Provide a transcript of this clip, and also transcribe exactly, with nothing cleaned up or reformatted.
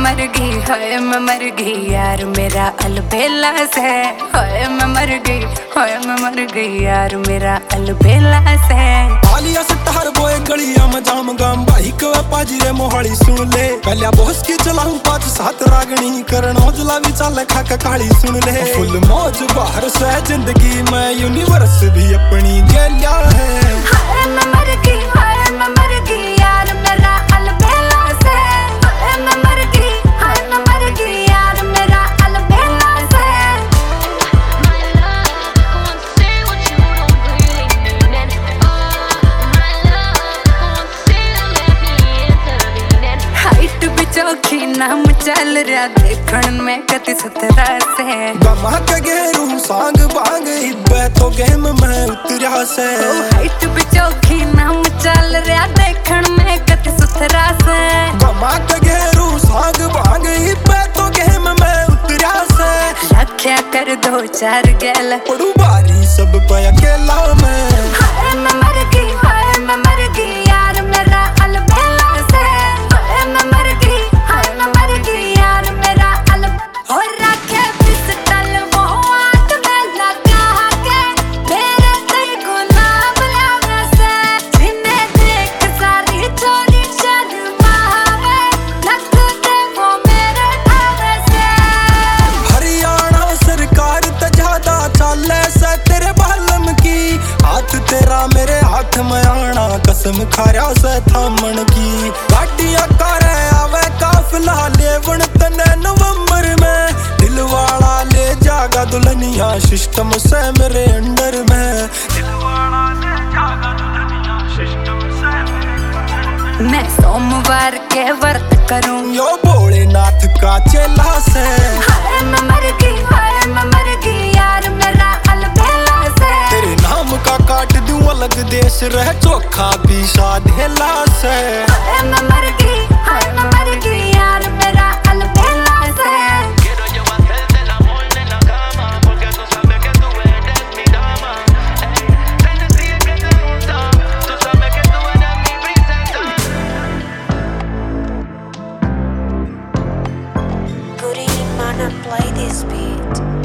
मर गई, हाय मैं मर गई यार मेरा अलबेला से। हाय मैं मर गई, हाय मैं मर गई यार मेरा अलबेला से। आलिया सट्टार बोए गलियां में जाम गाम भाई को पाजी रे मोहाली सुन ले। पहले बॉस की चलाऊं पांच सात रागनी करण औजला भी चल खाका काली सुन ले। फुल मौज बाहर से जिंदगी में यूनिवर्स भी अपनी गेलिया है। हाय मैं मर गई, हाय मैं मर गई यार मेरा अलबेला से। हाय मैं मर गई, हाय मैं मर गई यार मेरा अलबेला से। हाइट भी चौखी नाम चल रहा देखण में कति सतरा से। गमा के गेरू सांग बांग इब्बे तो गेम में उतरा से। हाइट भी चौखी नाम चल रहा देखण में कति सतरा से। गमा के गेरू सांग बांग इब्बे तो गेम में उतरा से। लख्या कर दो चार गैल पड़ू बारी सब पे अकेला में। हाय मैं मर गई, हाय मैं मर गई यार मेरा अलबेला से। हाय मैं मर गई, हाय मैं मर गई यार मेरा अल हो रखे पिस्टल वो हाथ में लगा के मेरे दिल को नाम लावे से। जिन्हें देख सारी चोरी शर्मावे लगते वो मेरे ढावे से। हरियाणा सरकार त ज्यादा चाले से तेरे बालम की। हाथ तेरा मेरे हाथ में आना कसम खाया से थामन की। गाड़ियां कारे आवे काफिला लेवन तने नवंबर में। दिल वाला ले जागा दुल्हनिया सिस्टम से मेरे अंडर में। दिल वाला ले जागा दुल्हनिया सिस्टम से मेरे अंडर में। मैं सोमवार के व्रत करूं यो भोलेनाथ का चेला से। हाय मैं मर गई, हाय मैं मर गई यार मेरा अलबेला से। तेरे नाम का काट दूं अलग देश रह चोखा भी साधेला से। हाय मैं मर गई, हाय मैं मर गई यार मेरा अलबेला से। Quiero yo hacerte el amor en la cama, porque tú sabes que tú eres mi dama. Ey, tendría que te gusta, tú sabes que tú eres mi princesa. Goody, man, play this beat.